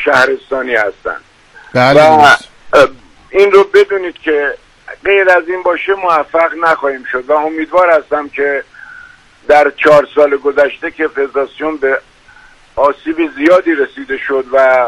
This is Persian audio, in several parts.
شهرستانی هستن. بله. و این رو بدونید که غیر از این باشه موفق نخواهیم شد و امیدوار هستم که در 4 سال گذشته که فدراسیون به آسیب زیادی رسیده شد و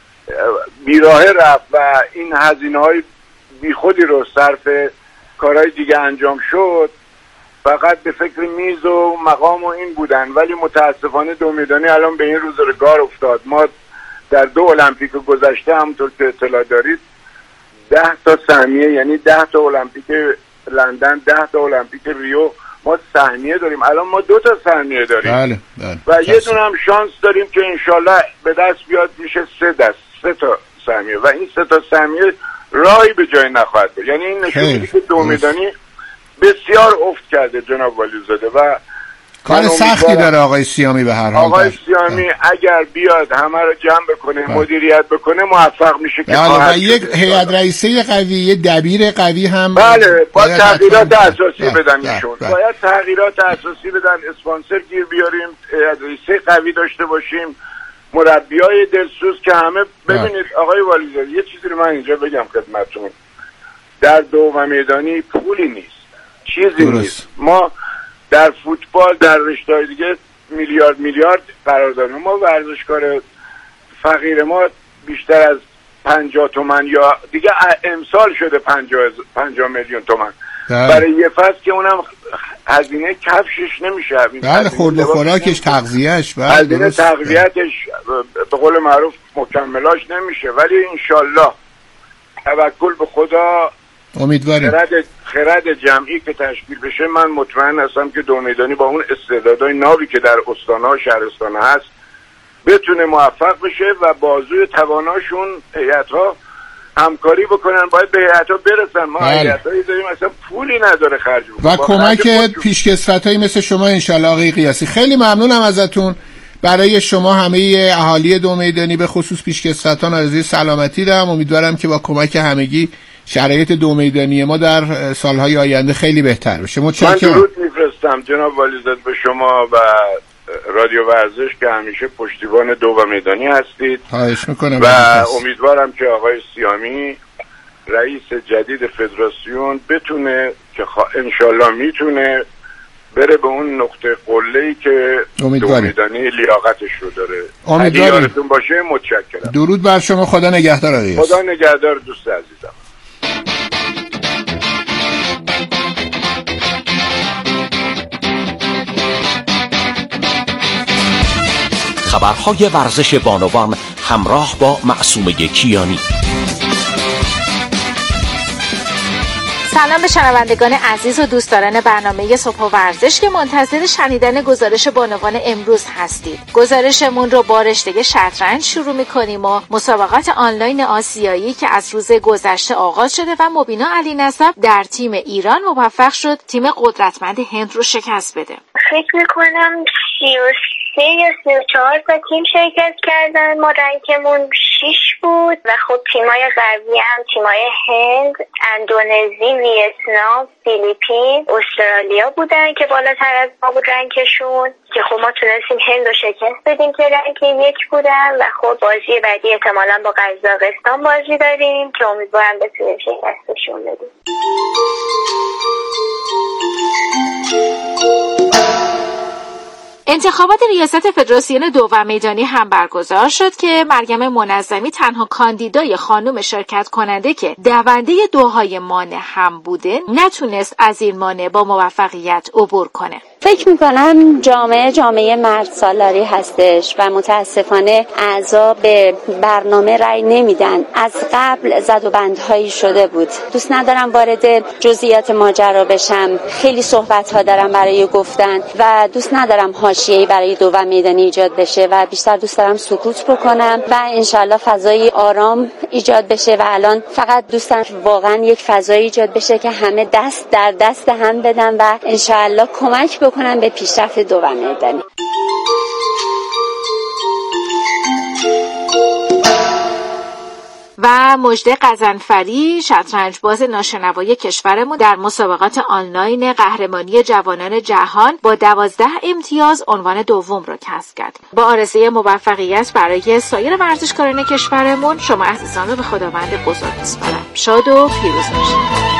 بیراهه رفت و این هزینه‌های بیخودی رو صرف کارهای دیگه انجام شد، فقط به فکر میز و مقام و این بودن، ولی متاسفانه دو میدانی الان به این روزگار افتاد. ما در 2 المپیک گذشته همونطور که اطلاع دارید 10 تا سهمیه، یعنی 10 تا المپیک لندن، 10 تا المپیک ریو ما سهمیه داریم. الان ما 2 تا سهمیه داریم. بله. و یه دونه هم شانس داریم که انشالله به دست بیاد، میشه 3 تا سهمیه و این 3 تا سهمیه راهی به جای نخواهد بود. یعنی این نشون میده که دو میدانی بسیار افت کرده جناب والیزاده و کار سختی داره آقای سیامی. به هر حال آقای سیامی اگر بیاد همه رو جمع بکنه، مدیریت بکنه، موفق میشه که و یک هیئت رئیسه قوی، یه دبیر قوی هم بله با تغییرات اساسی بدن ایشون. باید تغییرات اساسی بدن، اسپانسر گیر بیاریم، هیئت رئیسه قوی داشته باشیم، مربیای دلسوز که همه ببینید. آقای والیزاده یه چیزی رو من اینجا بگم خدمتتون، در دوم میدانی پولی نیست، چیزی نیست. ما در فوتبال در رشته‌های دیگه میلیارد قرار داریم. ما ورزشکار فقیر ما بیشتر از 50 تومن یا دیگه امسال شده 50 میلیون تومن برای یه فصل که اونم هزینه کفشش نمیشه. بله، خورد و خوراکش، تغذیه‌اش، هزینه تقویتش به قول معروف مکملاش نمیشه. ولی انشالله توکل به خدا، امیدواریم خرد جمعی که تشکیل بشه، من مطمئن هستم که دو میدانی با اون استعدادهای ناوی که در استان‌ها و شهرستان‌ها هست بتونه موفق بشه و بازوی تواناشون هیئت‌ها همکاری بکنن. باید به هیئت‌ها برسن. ما هیئت‌هایی داریم اصلا پولی نداره خرج و کمک پیشکسوتایی مثل شما انشالله. آقای قیاسی خیلی ممنونم ازتون. برای شما همه اهالی دو میدانی به خصوص پیشکسوتان آرزوی سلامتی دارم. امیدوارم که با کمک همگی شرایط دو میدانی ما در سالهای آینده خیلی بهتر بشه. متشکرم. من درود میفرستم جناب والیزاده به شما و رادیو ورزش که همیشه پشتیبان دو میدانی هستید. خواهش میکنم و امیدوارم که آقای سیامی رئیس جدید فدراسیون بتونه که انشالله میتونه بره به اون نقطه قله‌ای که دو میدانی لیاقتش رو داره. امیدوارم باشه. متشکرم. درود بر شما. خدا نگهدار آقای. خدا نگهدار دوست عزیزم. خبرهای ورزش بانوان همراه با معصومه کیانی. سلام به شنوندگان عزیز و دوستداران برنامه صبح و ورزش که منتظر شنیدن گزارش بانوان امروز هستید. گزارشمون رو با رشته شطرنج شروع می‌کنیم و مسابقات آنلاین آسیایی که از روز گذشته آغاز شده و مبینا علی نسب در تیم ایران موفق شد تیم قدرتمند هند رو شکست بده. فکر می‌کنم 33 یا 34 تا تیم شرکت کردن. ما رنکمون 6 بود و خب تیمای غربی هم تیمای هند، اندونزی، ویتنام، فیلیپین، استرالیا بودن که بالاتر از ما بود رنکشون، که خب ما تونستیم هند رو شکست بدیم که رنک 1 بودن و خب بازی بعدی احتمالاً با قزاقستان بازی داریم که امیدوارم بتونیم شکستشون بدیم. انتخابات ریاست فدراسیون دوم میدانی هم برگزار شد که مریم منظمی تنها کاندیدای خانم شرکت کننده که دونده دوهای مانع هم بوده نتونست از این مانع با موفقیت عبور کنه. فکر میکنم جامعه مرد سالاری هستش و متاسفانه اعضا به برنامه رأی نمیدن. از قبل زد و بندهایی شده بود. دوست ندارم وارد جزئیات ماجرا بشم. خیلی صحبت ها دارم برای گفتن و دوست ندارم حاشیه‌ای برای دوم میدانی ایجاد بشه و بیشتر دوست دارم سکوت بکنم و انشالله فضای آرام ایجاد بشه و الان فقط دوست دارم واقعا یک فضایی ایجاد بشه که همه دست در دست هم بدن و انشالله کمک کنم به پیشرفت دوم میدانی. و مژده قزنفری شطرنج باز ناشنوای کشورمون در مسابقات آنلاین قهرمانی جوانان جهان با 12 امتیاز عنوان دوم رو کسب کرد. با آرزوی موفقیت برای سایر ورزشکاران کشورمون شما عزیزان رو به خداوند بزرگ می‌سپارم. شاد و پیروز باشید.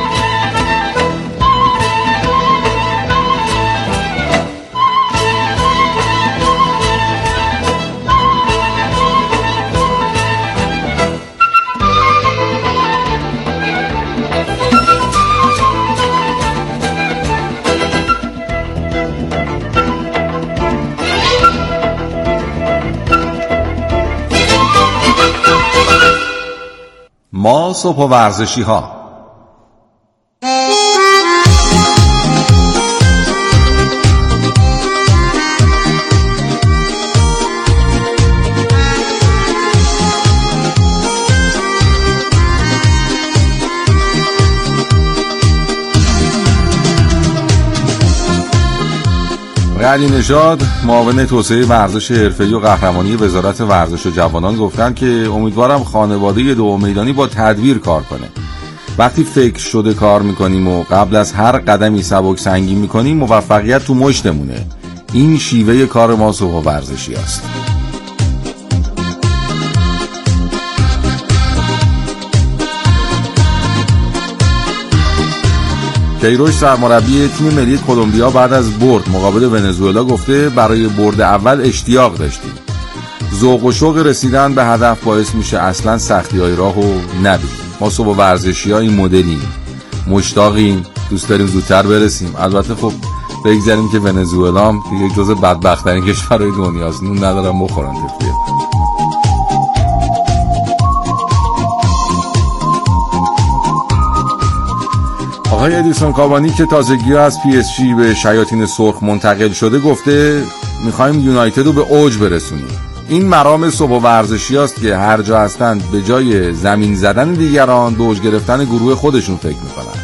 ما صبح و ورزشی ها. علی نژاد معاون توسعه ورزش حرفه‌ای و قهرمانی وزارت ورزش و جوانان گفتن که امیدوارم خانواده دو میدانی با تدبیر کار کنه. وقتی فکر شده کار میکنیم و قبل از هر قدمی سبک سنگین میکنیم موفقیت تو مشتمونه. این شیوه کار ما صبح و ورزشی است. کیروش سرمربی تیم ملی کلمبیا بعد از برد مقابل ونزوئلا گفته برای برد اول اشتیاق داشتیم. ذوق و شوق رسیدن به هدف باعث میشه اصلا سختی‌های راهو نبینیم. ما صبح ورزشی‌ها این مدلیم. مشتاقیم، دوست داریم زودتر برسیم. البته خب بگذاریم که ونزوئلا هم یک جزء بدبخت‌ترین کشورهای دنیاست. نون ندارن بخورن دیگه. آقای ادیسون کاوانی که تازگی از PSG به شیاطین سرخ منتقل شده گفته میخوایم یونایتد رو به اوج برسونیم. این مرام صبح و ورزشی است که هر جا هستند به جای زمین زدن دیگران به اوج گرفتن گروه خودشون فکر میکنن.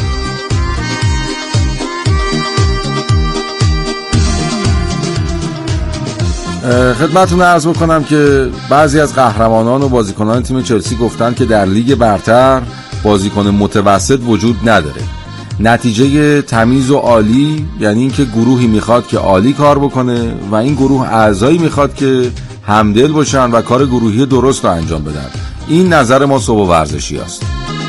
خدمتتون عرض بکنم که بعضی از قهرمانان و بازیکنان تیم چلسی گفتن که در لیگ برتر بازیکن متوسط وجود نداره. نتیجه تمیز و عالی یعنی اینکه گروهی میخواد که عالی کار بکنه و این گروه اعضایی میخواد که همدل باشن و کار گروهی درست رو انجام بدن. این نظر ما صبح ورزشی است.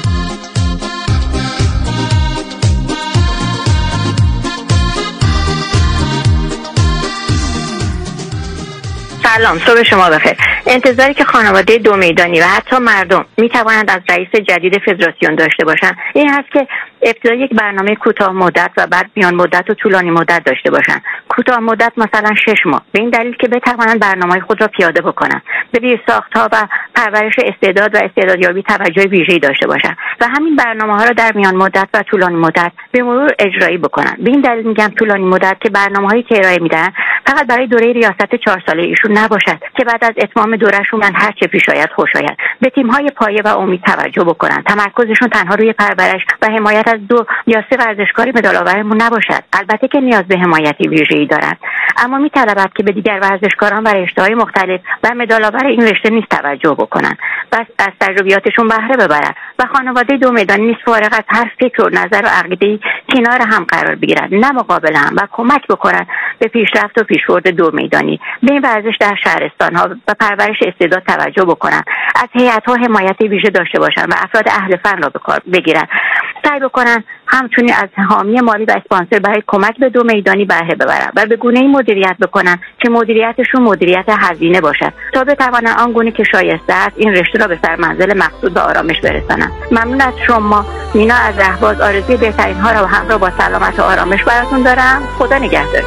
سلام، صبح شما بخیر. انتظاری که خانواده دو میدانی و حتی مردم می توانند از رئیس جدید فدراسیون داشته باشند این هست که ابتدا یک برنامه کوتاه مدت و بعد میان مدت و طولانی مدت داشته باشند. کوتاه مدت مثلا 6 ماه، به این دلیل که بتوانند برنامه خود را پیاده بکنند، به زیرساخت‌ها و پرورش استعداد و استعدادیابی توجه ویژه‌ای داشته باشند و همین برنامه‌ها را در میان مدت و طولانی مدت به مرور اجرایی بکنند. به این دلیل میگم طولانی مدت که برنامه‌هایی که ارائه میدن فقط برای دوره ریاست 4 ساله ایشون نباشد که بعد از اتمام دورهشون من هر چه پیش آید خوش آید. به تیم‌های پایه و امید توجه بکنن. تمرکزشون تنها روی پرورش و حمایت از 2 یا 3 ورزشکاری مدال‌آورمون نباشد. البته که نیاز به حمایتی ویژه‌ای دارند، اما می‌طلبد که به دیگر ورزشکاران و رشته‌های مختلف و مدال‌آور این رشته نیز توجه بکنن. بس از تجربیاتشون بهره ببرن و خانواده دو میدانی نیز فارغ از هر فکر و نظر و عقیده‌ای کنار هم قرار بگیرن، نه مقابل هم، و کمک بکنن به پیشرفت و پیشبرد دو میدانی. به این ورزش در شهرستان‌ها و پرورش استعداد توجه بکنن. از هیئت‌ها حمایت ویژه داشته باشن و افراد اهل فن را به کار بگیرن. سعی بکنن همچنین از حامی مالی و اسپانسر برای کمک به دو میدانی بهره ببرن و به گونه‌ای مدیریت بکنن که مدیریتشون مدیریت هزینه باشد تا بتوانن آنگونه که شایسته است این رشته را به سرمنزل مقصود و آرامش برسانن. ممنون از شما. مینا از رهباز. آرزوی بهترین ها را و همراه با سلامت و آرامش براتون دارم. خدا نگهدار.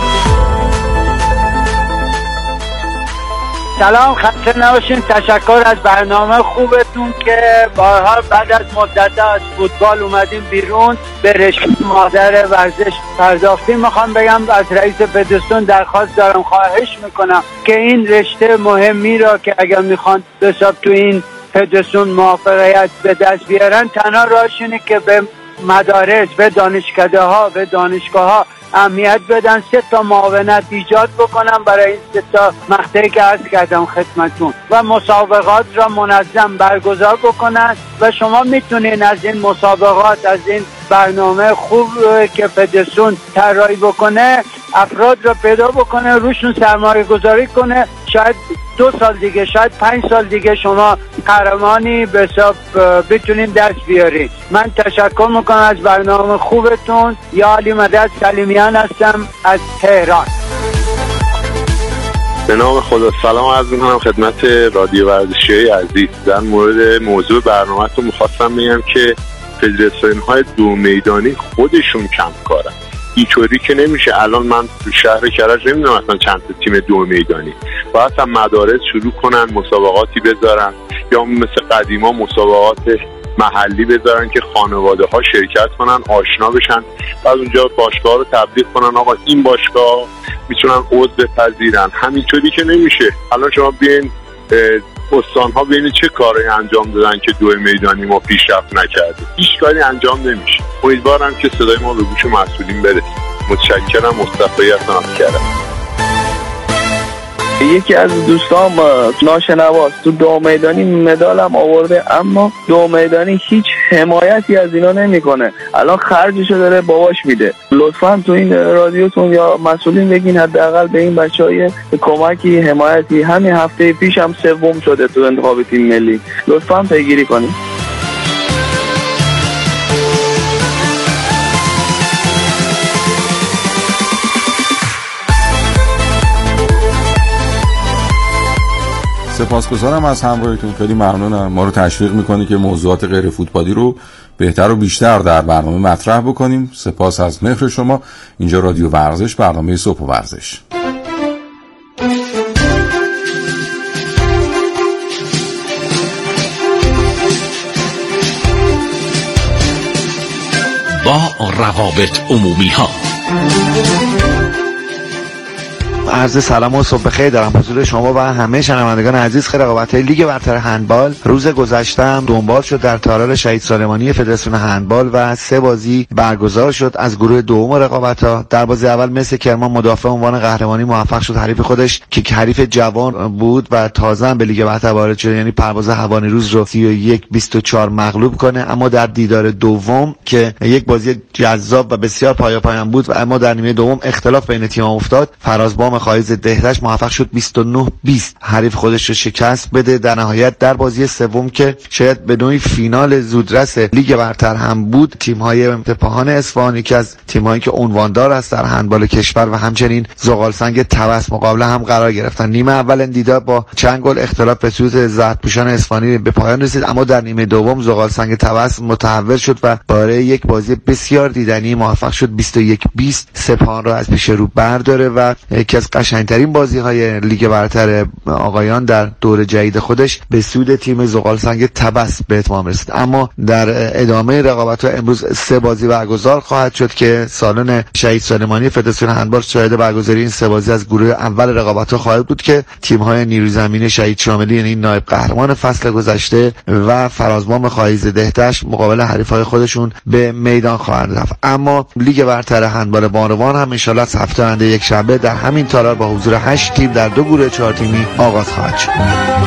سلام، خسته نباشین. تشکر از برنامه خوبتون که بارها بعد از مدت از فوتبال اومدیم بیرون به رشته مادر ورزش پرداختیم. میخوام بگم از رئیس فدراسیون درخواست دارم، خواهش میکنم که این رشته مهمی را که اگر میخوان حساب تو این فدراسیون موفقیت به دست بیارن تنها راهش اینه که به مدارس، به دانشکده ها، به دانشگاه ها اهمیت بدن. 3 معاونت ایجاد بکنم برای این 3 مقطعی که عرض کردم خدمتون و مسابقات را منظم برگزار بکنن و شما میتونین از این مسابقات، از این برنامه خوب که فدراسیون طراحی بکنه، افراد را پیدا بکنه، روشون سرمایه گذاری کنه. شاید 2 سال دیگه، شاید 5 سال دیگه شما قهرمانی به حساب بتونین دست بیارین. من تشکر میکنم از برنامه خوبتون. یا علی مدد سلیمیان هستم از تهران. به نام خدا سلام عرض می‌کنم خدمت رادیو ورزشی عزیز. در مورد موضوع برنامه‌تون می‌خواستم بگم که فدراسیون‌های 2 میدانی خودشون کم کارن. اینطوری که نمیشه. الان من تو شهر کرج نمیدونم اصلا چند تا تیم 2 میدانی. باید هم مدارس شروع کنن مسابقاتی بذارن یا مثل قدیما مسابقات محلی بذارن که خانواده ها شرکت کنن، آشنا بشن، بعد اونجا باشگاه رو تبلیغ کنن آقا این باشگاه میتونن عضو بپذیرن. همینطوری که نمیشه. الان شما بیاین استان ها ببینید چه کاری انجام دادن که 2 میدانی ما پیشرفت نکرده. هیچ کاری انجام نمیشه. امیدوارم که صدای ما به گوش مسئولین برسه. متشکرم. مصطفی هستم کردم. یکی از دوستان ناشنواست تو 2 میدانی مدالم آورده، اما 2 میدانی هیچ حمایتی از اینا نمیکنه. الان خرجشو داره باباش میده. لطفا تو این رادیوتون یا مسئولین بگین حداقل به این بچهای کمکی، حمایتی. همین هفته پیشم 3 شده تو انتخاب تیم ملی. لطفا پیگیری کنید. سپاسگزارم از همراهیتون. خیلی ممنونم. ما رو تشویق میکنه که موضوعات غیر فوتبالی رو بهتر و بیشتر در برنامه مطرح بکنیم. سپاس از مهر شما. اینجا رادیو ورزش، برنامه صبح و ورزش. با روابط عمومی ها. عرض سلام و صبح بخیر دارم حضور شما و همه شنوندگان عزیز. خیلی رقابت‌های لیگ برتر هندبال روز گذشته هم دنبال شد در تالار شهید سلیمانی فدراسیون هندبال و 3 بازی برگزار شد از گروه دوم رقابت‌ها. در بازی اول مثل کرمان مدافع عنوان قهرمانی موفق شد حریف خودش که حریف جوان بود و تازه به لیگ برتر وارد شده، یعنی پرواز هوانی روز رو 31-24 مغلوب کنه. اما در دیدار دوم که یک بازی جذاب و بسیار پایاپایان بود و اما در نیمه دوم اختلاف بین تیم‌ها افتاد، فرازبام خایز دهتش موفق شد 29-20 حریف خودش رو شکست بده. در نهایت در بازی سوم که شاید به نوعی فینال زودرس لیگ برتر هم بود، تیم‌های پاهان اصفهان که از تیم‌هایی که عنواندار است در هندبال کشور و همچنین زغالسنگ طبس مقابل هم قرار گرفتن. نیمه اول این دیدار با چند گل اختلاف به سود زردپوشان اصفهانی به پایان رسید، اما در نیمه دوم زغالسنگ طبس متحول شد و برای یک بازی بسیار دیدنی موفق شد 21-20 سپاهان را از پیش رو برداره و یکی از قشنگترین بازی‌های لیگ برتر آقایان در دور جدید خودش به سود تیم زغالسنگ طبس به اتمام رسید. اما در ادامه رقابت‌ها امروز 3 بازی برگزار خواهد شد که سالن شهید سلیمانی فدراسیون هندبال شاهد برگزاری این 3 بازی از گروه اول رقابت‌ها خواهد بود که تیم‌های نیروی زمینی شهید شاملی، یعنی نایب قهرمان فصل گذشته، و فرازبام خایز دهتش مقابل حریف‌های خودشون به میدان خواهند رفت. اما لیگ برتر هندبال بانوان هم ان شاءالله از هفته آینده یک شنبه در همین تالار با حضور 8 تیم در 2 گروه 4 تیمی آغاز خواهد شد.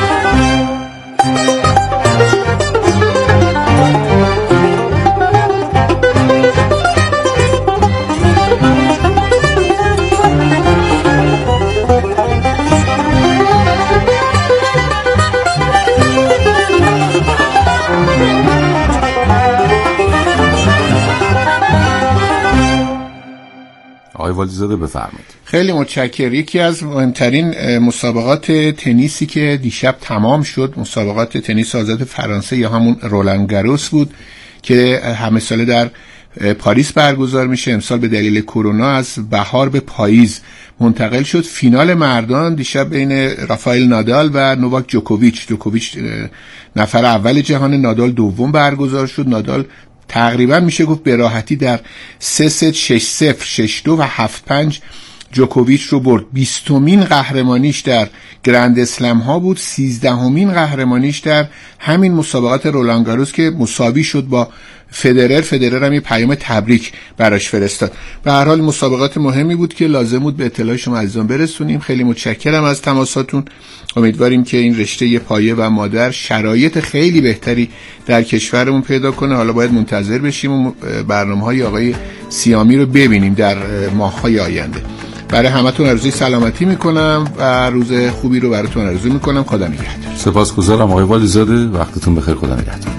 آقای والیزاده بفرمایید. خیلی متشکرم. یکی از مهمترین مسابقات تنیسی که دیشب تمام شد مسابقات تنیس آزاد فرانسه یا همون رولان گاروس بود که همه ساله در پاریس برگزار میشه. امسال به دلیل کرونا از بهار به پاییز منتقل شد. فینال مردان دیشب بین رافائل نادال و نوواک جوکوویچ نفر اول جهان، نادال دوم برگزار شد. نادال تقریبا میشه گفت به راحتی در 3 ست 6-0 6-2 و 7-5 جوکوویچ رو برد. 20مین قهرمانیش در گرند اسلم ها بود، 13مین قهرمانیش در همین مسابقات رولان گاروس که مساوی شد با فدرر هم یه پیام تبریک براش فرستاد. به هر حال مسابقات مهمی بود که لازم بود به اطلاع شما عزیزان برسونیم. خیلی متشکرم از تماساتون. امیدواریم که این رشته پایه و مادر شرایط خیلی بهتری در کشورمون پیدا کنه. حالا باید منتظر بشیم و برنامه‌های آقای سیامی رو ببینیم در ماه‌های آینده. برای همتون آرزوی سلامتی میکنم و روز خوبی رو براتون آرزو میکنم. خدا نگهدار. سپاسگزارم آقای والیزاده، وقتتون بخیر. خدا نگهدار.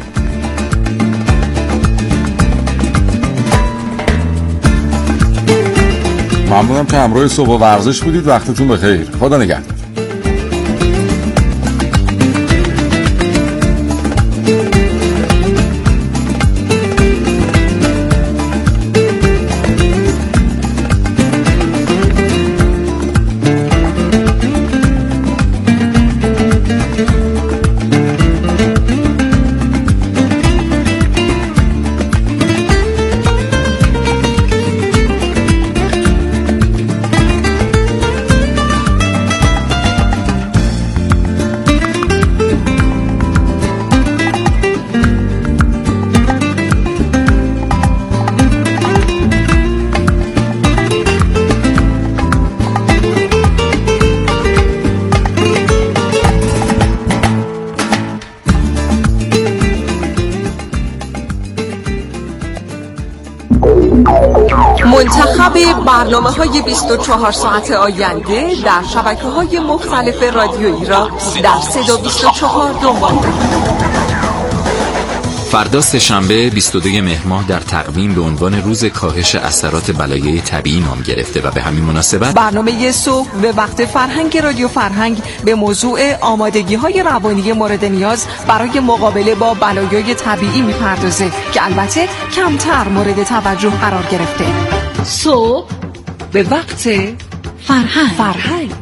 ممنونم که همراه صبح و ورزش بودید. وقتتون بخیر. خدا نگهدار. منتخب برنامه‌های 24 ساعت آینده در شبکه‌های مختلف رادیویی را در صدا 24 دنبال کنید. فردا سه‌شنبه 22 مهر ماه در تقویم به عنوان روز کاهش اثرات بلایای طبیعی نام گرفته و به همین مناسبت برنامه صبح به وقت فرهنگ رادیو فرهنگ به موضوع آمادگی‌های روانی مورد نیاز برای مقابله با بلایای طبیعی می‌پردازه که البته کمتر مورد توجه قرار گرفته. صبح به وقت فرهنگ.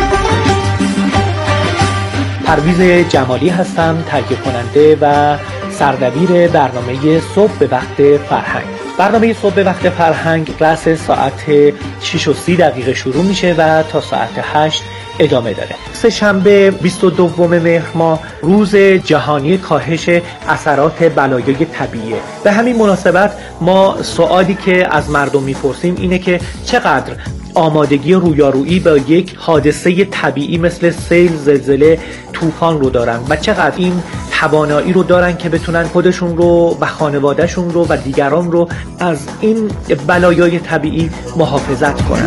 پرویز جمالی هستم، تهیه کننده و سردبیر برنامه صبح به وقت فرهنگ. برنامه صبح به وقت فرهنگ رأس ساعت 6:30 شروع میشه و تا ساعت 8 ادامه داره. سه‌شنبه 22 مهر ماه روز جهانی کاهش اثرات بلایای طبیعیه. به همین مناسبت ما سوالی که از مردم میپرسیم اینه که چقدر آمادگی رویارویی با یک حادثه طبیعی مثل سیل، زلزله، طوفان رو دارن و چقدر این توانایی رو دارن که بتونن خودشون رو و خانوادهشون رو و دیگران رو از این بلایای طبیعی محافظت کنن.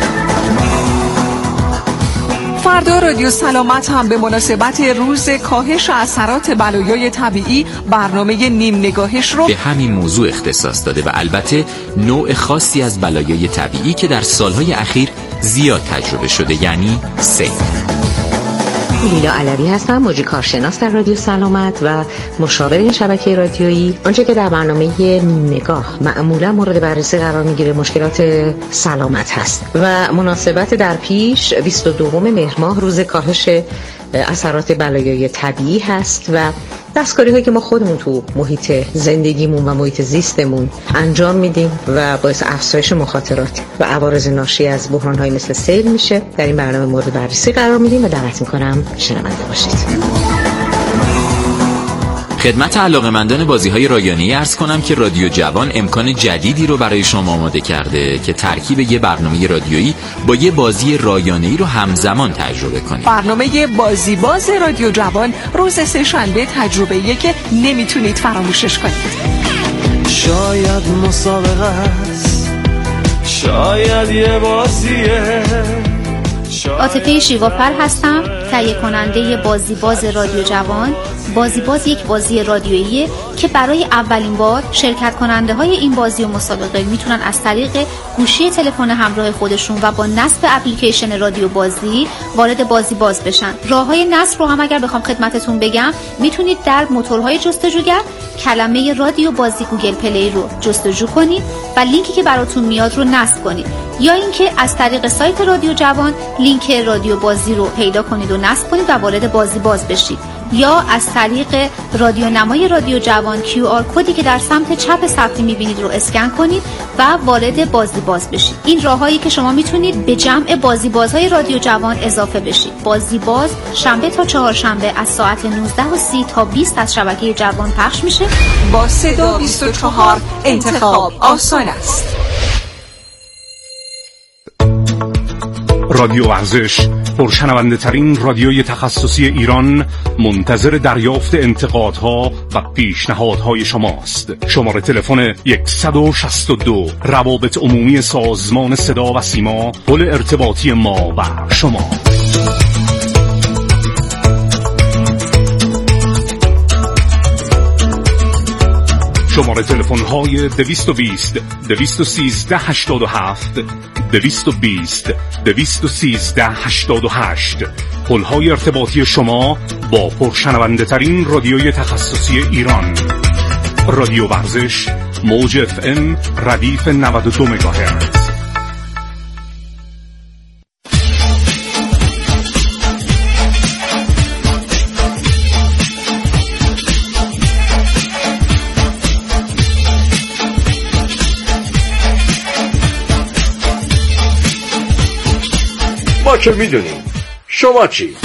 فردا رادیو سلامت هم به مناسبت روز کاهش اثرات بلایای طبیعی برنامه نیم نگاهش رو به همین موضوع اختصاص داده و البته نوع خاصی از بلایای طبیعی که در سالهای اخیر زیاد تجربه شده، یعنی سیل. لیلا علوی هستم، مجری کارشناس در رادیو سلامت و مشاور این شبکه رادیویی. آنچه که در برنامه نیم نگاه معمولا مورد بررسی قرار میگیره مشکلات سلامت هست و مناسبت در پیش 22 مهر ماه روز کاهش اثرات بلایای طبیعی هست و دستکاری هایی که ما خودمون تو محیط زندگیمون و محیط زیستمون انجام میدیم و باعث افزایش مخاطرات و عوارض ناشی از بحران های مثل سیل میشه. در این برنامه مورد بررسی قرار میدیم و دعوت میکنم شنونده باشید. خدمت علاقه‌مندان بازی‌های رایانه‌ای عرض کنم که رادیو جوان امکان جدیدی رو برای شما آماده کرده که ترکیب یه برنامه رادیویی با یه بازی رایانه‌ای رو همزمان تجربه کنید. برنامه بازی باز رادیو جوان روز سه‌شنبه تجربه‌ایه که نمیتونید فراموشش کنید. شاید مسابقه است، شاید یه بازیه. عاطفه شیوافر هستم، تهیه کننده بازی باز رادیو جوان. بازی باز یک بازی رادیوییه که برای اولین بار شرکت کننده های این بازی و مسابقه میتونن از طریق گوشی تلفن همراه خودشون و با نصب اپلیکیشن رادیو بازی وارد بازی باز بشن. راههای نصب رو هم اگر بخوام خدمتتون بگم، میتونید در موتورهای جستجوگر کلمه رادیو بازی گوگل پلی رو جستجو کنید و لینکی که براتون میاد رو نصب کنید، یا اینکه از طریق سایت رادیو جوان لینک رادیو بازی رو پیدا کنید و نصب کنید و وارد بازی باز بشید، یا از طریق رادیو نمای رادیو جوان QR کدی که در سمت چپ صفحه می‌بینید رو اسکن کنید و وارد بازی باز بشید. این راههایی که شما میتونید به جمع بازی بازهای رادیو جوان اضافه بشید. بازی باز شنبه تا چهارشنبه از ساعت 19:30 تا 20 از شبکه جوان پخش میشه. با صدا 24 انتخاب آسان است. رادیو ورزش، پرشنونده ترین رادیوی تخصصی ایران، منتظر دریافت انتقادها و پیشنهادهای شماست. شماره تلفن 162 روابط عمومی سازمان صدا و سیما، پل ارتباطی ما و شما. شماره تلفن های 220 213 87 220 213 88، پل‌های ارتباطی شما با پرشنونده ترین رادیوی تخصصی ایران. رادیو ورزش، موج FM ردیف 92 مگاهرتز. ما که میدونیم، شما چی؟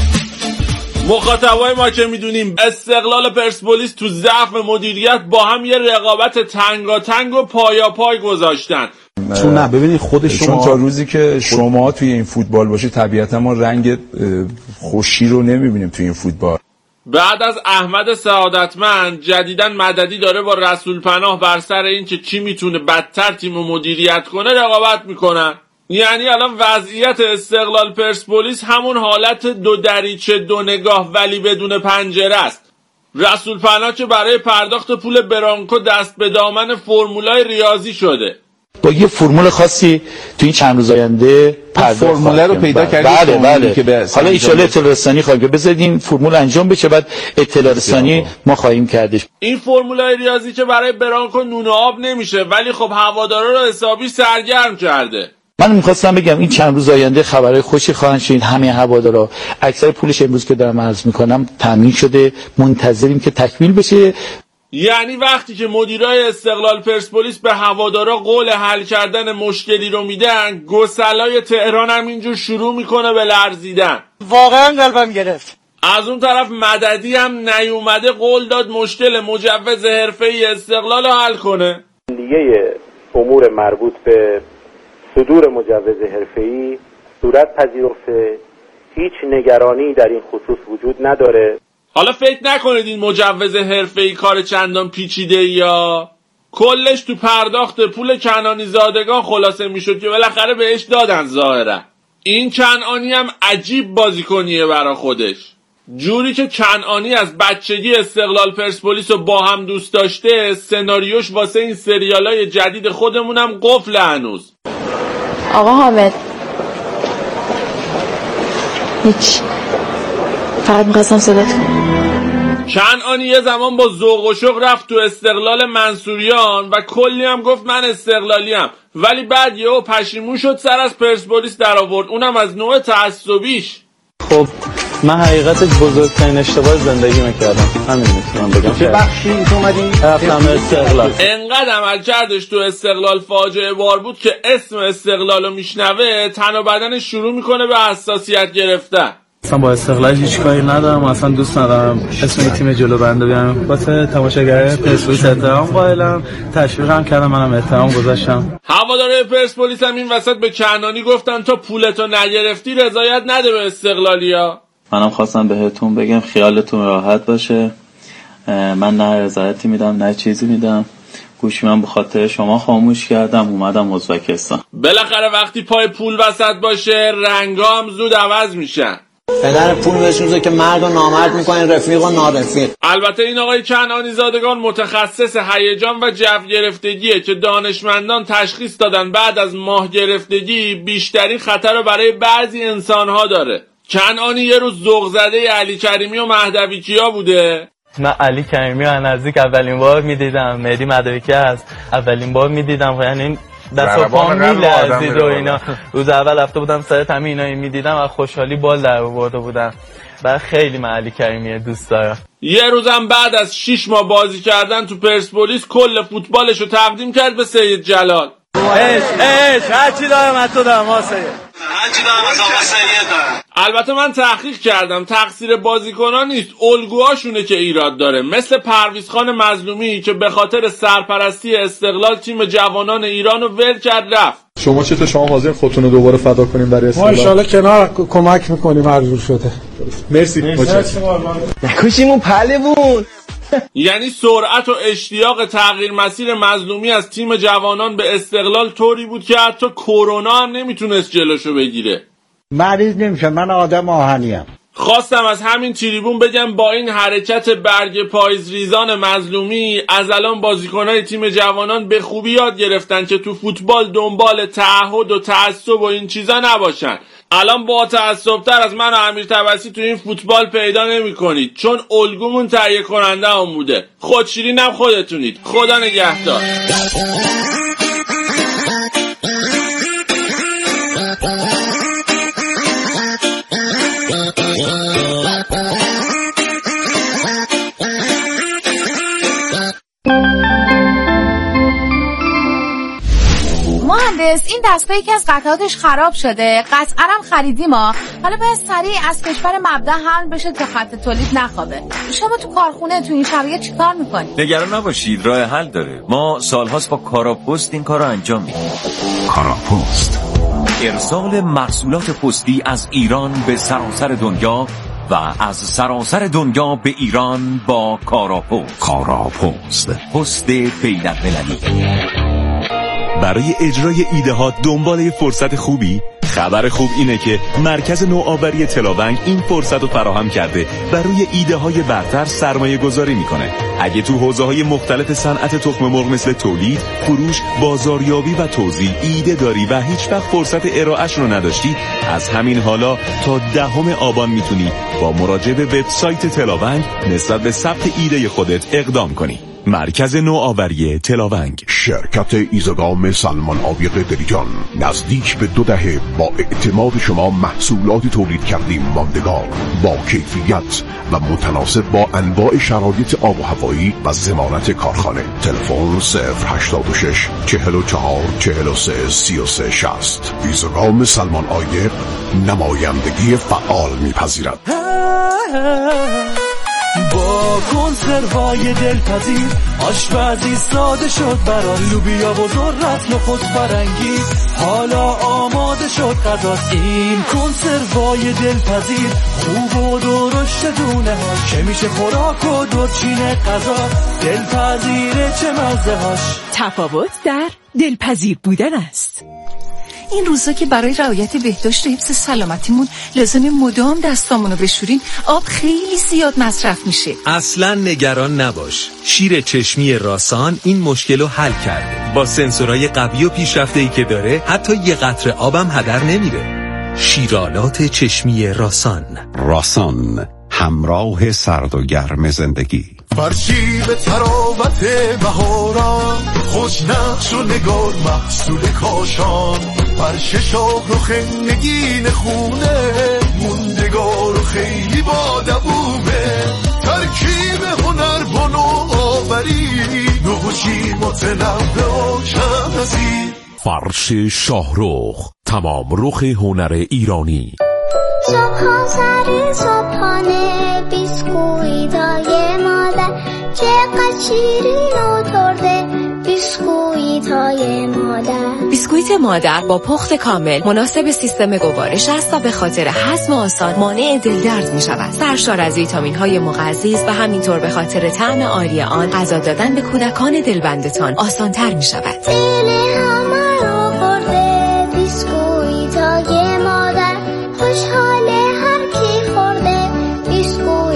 مخاطبای ما که میدونیم استقلال پرسپولیس تو ضعف مدیریت با هم یه رقابت تنگاتنگ و پایاپای گذاشتن. چون نه ببینید خود شما، چون تا روزی که شما توی این فوتبال باشی طبیعتا ما رنگ خوشی رو نمیبینیم توی این فوتبال. بعد از احمد سعادتمند جدیداً مددی داره با رسول پناه بر سر این که چی میتونه بدتر تیم رو مدیریت کنه رقابت میکنن. یعنی الان وضعیت استقلال پرسپولیس همون حالت دو دریچه دو نگاه ولی بدون پنجره است. رسول پناه که برای پرداخت پول برانکو دست به دامن فرمولای ریاضی شده. با یه فرمول خاصی تو این چند روز آینده فرمول رو پیدا کردیم. بله. که حالا ان شاءالله اطلاع رسانی خواهیم که بذارید این فرمول انجام بشه، بعد اطلاع رسانی ما خواهیم کردش. این فرمولای ریاضی که برای برانکو نون و آب نمیشه، ولی خب هوادارا رو حسابی سرگرم کرده. من می‌خواستم بگم این چند روز آینده خبرهای خوشی خواهند شد. همه هوادارا اکثر پولش امروز که دارم عرض میکنم تامین شده، منتظریم که تکمیل بشه. یعنی وقتی که مدیرای استقلال پرسپولیس به هوادارا قول حل کردن مشکلی رو میدن، گسلای تهران هم اینجور شروع میکنه به لرزیدن. واقعا قلبم گرفت. از اون طرف مددی هم نیومده قول داد مشکل مجوز حرفه‌ای استقلال رو حل کنه. دیگه امور مربوط به صدور مجوز حرفه‌ای صورت پذیرفته، هیچ نگرانی در این خصوص وجود نداره. حالا فکر نکنید این مجوز حرفه‌ای کار چندان پیچیده یا کلش تو پرداخت پول کنعانی زادگان خلاصه میشد که بالاخره بهش دادن ظاهرا. این کنعانی هم عجیب بازیکنیه برا خودش، جوری که کنعانی از بچگی استقلال پرسپولیس رو با هم دوست داشته، سناریوش واسه این سریالای جدید خودمونم قفل هنوز. آقا حامد هیچ، فقط می‌خواستم صدات کنم. کنعانی یه زمان با ذوق و شوق رفت تو استقلال منصوریان و کلی هم گفت من استقلالیم، ولی بعد یهو پشیمون شد سر از پرسپولیس در آورد، اونم از نوع تعصبیش. خب من حقیقتش بزرگترین اشتباه زندگی میکردم، همین میتونم بگم. چه بخشی تو اومدی؟ رفتم استقلال. انقدر عمل کردش تو استقلال فاجعه بار بود که اسم استقلالو میشنوه تن و بدنش شروع میکنه به حساسیت گرفتن. اصلا با استقلال هیچ کاری ندارم، اصلا دوست ندارم اسم تیم جلو بنده بیارم. واسه تماشاگر پرسپولیس احترام قائلم، تشویقم کردم، منم احترام گذاشتم. هواداره پرسپولیس هم این وسط به کنعانی گفتن تو پولتو نگرفتی رضایت نده به استقلالیا. منم خواستم بهتون بگم خیالتون راحت باشه، من نه رضایتی میدم نه چیزی میدم، گوشی من به خاطر شما خاموش کردم، اومدم ازبکستان. بالاخره وقتی پای پول وسط باشه رنگا هم زود عوض میشن. پدر پول بسوزه که مرد و نامرد میکنین رفیق و نارفیق. البته این آقای کنعانی زادگان متخصص هیجان و جو گرفتگیه که دانشمندان تشخیص دادن بعد از ماه گرفتگی بیشترین خطر رو برای بعضی انسانها داره. کنعانی یه روز ذوق زده علی کریمی و مهدوی کیا بوده. من علی کریمی رو نزدیک اولین بار میدیدم، مهدی مهدوی کیا هست اولین بار میدیدم، یعنی دست و پام میلرزید و اینا. روز اول رفته بودم سر تمرین اینا میدیدم و خوشحالی بال در آورده بودم. بعد خیلی علی کریمی دوست دارم. یه روزم بعد از 6 ماه بازی کردن تو پرسپولیس کل فوتبالشو تقدیم کرد به سید جلال. هرچی دارم از تو دارم واسه هرچی دارم از آقا سید دارم. البته من تحقیق کردم، تقصیر بازیکنان نیست، الگوهاشونه که ایراد داره. مثل پرویزخان مظلومی که به خاطر سرپرستی استقلال تیم جوانان ایرانو ول کرد رفت. شما چطور شما حاضر خودتون رو دوباره فدا کنیم برای استقلال؟ ما ان شاءالله کنار کمک میکنیم هر جور شده. مرسی. نکشیمون پهلوون. یعنی سرعت و اشتیاق تغییر مسیر مظلومی از تیم جوانان به استقلال طوری بود که حتی کرونا هم نمیتونست جلوشو بگیره. مریض نمیشه، من آدم آهنیم. خواستم از همین تریبون بگم با این حرکت برگ پاییز ریزان مظلومی از الان بازیکنای تیم جوانان به خوبی یاد گرفتن که تو فوتبال دنبال تعهد و تعصب و این چیزا نباشن. الان با تعصب‌تر از من و امیر طبسی تو این فوتبال پیدا نمی‌کنید، چون الگومون تهیه کننده هم بوده. خودشیرین هم خودتونید. خدا نگهدار. مهندس، این دستگاه یکی از قطعاتش خراب شده، قطعا هم خریدیم ها. حالا باید سریع از کشور مبدأ حمل بشه تا خط تولید نخوابه. شما تو کارخونه تو این شرایط چیکار میکنید؟ نگران نباشید، راه حل داره. ما سالهاست با کاراپست این کارو انجام میدیم. کاراپست، ارسال محصولات پستی از ایران به سراسر دنیا و از سراسر دنیا به ایران با کاراپست، پست بین‌المللی. برای اجرای ایده ها دنبال فرصت خوبی؟ خبر خوب اینه که مرکز نوآوری تلاونگ این فرصت رو فراهم کرده و روی ایده های برتر سرمایه گذاری میکنه. اگه تو حوزه های مختلف صنعت تخم مرغ مثل تولید، فروش، بازاریابی و توزیع ایده داری و هیچ وقت فرصت ارائهش رو نداشتی، از همین حالا تا 10 آبان میتونی با مراجعه به وبسایت تلاونگ نسبت به ثبت ایده خودت اقدام کنی. مرکز نوآوری تلاونگ. شرکت ایزگام سلمان آبی قدریجان نزدیک به 2 دهه با اعتماد شما محصولات تولید کردیم ماندگار با کیفیت و متناسب با انواع شرایط آب و هوایی و ضمانت کارخانه. تلفن 086 44 43 33 60. ایزگام سلمان آبی نمایندگی فعال میپذیرد. با کنسروای دلپذیر آشپزی ساده شد برای لوبیا و ذرت نخود فرنگی. حالا آماده شد غذاست این کنسروای دلپذیر، خوب و درشت دونه ها که میشه خوراک و دورچین غذا. دلپذیره چه مزه هاش، تفاوت در دلپذیر بودن است. این روزا که برای رعایت بهداشت و حفظ سلامتیمون لازم مدام دستامونو بشوریم، آب خیلی زیاد مصرف میشه. اصلا نگران نباش، شیر چشمی راسان این مشکلو حل کرده. با سنسورهای قوی و پیشرفته‌ای که داره حتی یه قطره آبم هدر نمیره. شیرالات چشمی راسان، همراه سرد و گرم زندگی. فرشی به تراوت بهاران، خوش نقش و نگار محصول کاشان. فرش شاهرخ نگین خونه، موندگار و خیلی با دوومه. ترکیب هنر با نوآوری، نوشی متنوع و شمزی. فرش شاهرخ، تمام رخ هنر ایرانی. صبحانه بیسکویتای مادر، چقدر شیرین و ترده بیسکویتای مادر. بیسکویت مادر با پخت کامل مناسب سیستم گوارش است و به خاطر هضم آسان مانع دلدرد می شود. سرشار از ویتامین های مغذی و همینطور به خاطر طعم عالی آن غذا دادن به کودکان دلبندتان آسان تر می شود. دل همه رو خورده بیسکویتای مادر، خوشحاله هر کی خورده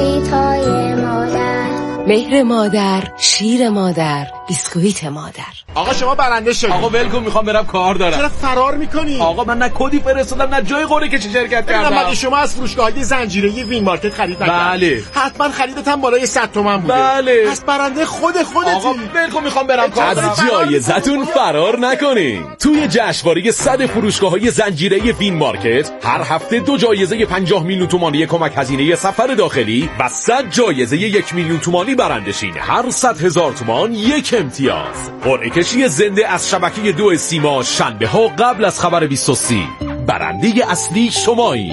بیسکویتای مادر. مهر مادر، شیر مادر، بیسکویت مادر. آقا شما برنده شدید. آقا ولکن، میخوام برم کار دارم. چرا فرار میکنی؟ آقا من نه کدی فرستادم نه جای قرعه کشی شرکت کردم. مگه شما از فروشگاه‌های زنجیره‌ای وین مارکت خرید نکردید؟ بله. حتما خریدت هم بالای 100 تومن بوده. بله. پس برنده خودتی. آقا ولکن، میخوام برم کار دارم. از جایزتون فرار نکنین. توی جشنواره 100 فروشگاه‌های زنجیره‌ای وین مارکت هر هفته 2 جایزه 50 میلیون تومانی کمک هزینه سفر داخلی و 100 جایزه 1 میلیون تومانی برنده شین. هر 100,000 تومان یک امتیاز. قرعه کشی زنده از شبکه 2 سیما شنبه ها قبل از خبر 23. برنده اصلی شمایی.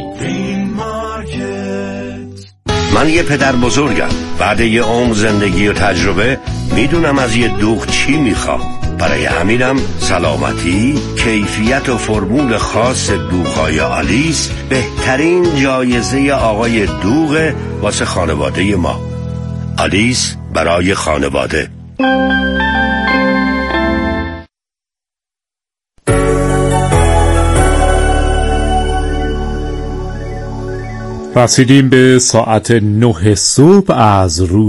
من یه پدر بزرگم. بعد یه عمر زندگی و تجربه میدونم از یه دوغ چی میخوام. برای همینم سلامتی، کیفیت و فرمول خاص دوغ‌های آلیس بهترین جایزه آقای دوغ واسه خانواده ما. آلیس برای خانواده. رسیدیم به ساعت 9 صبح از روز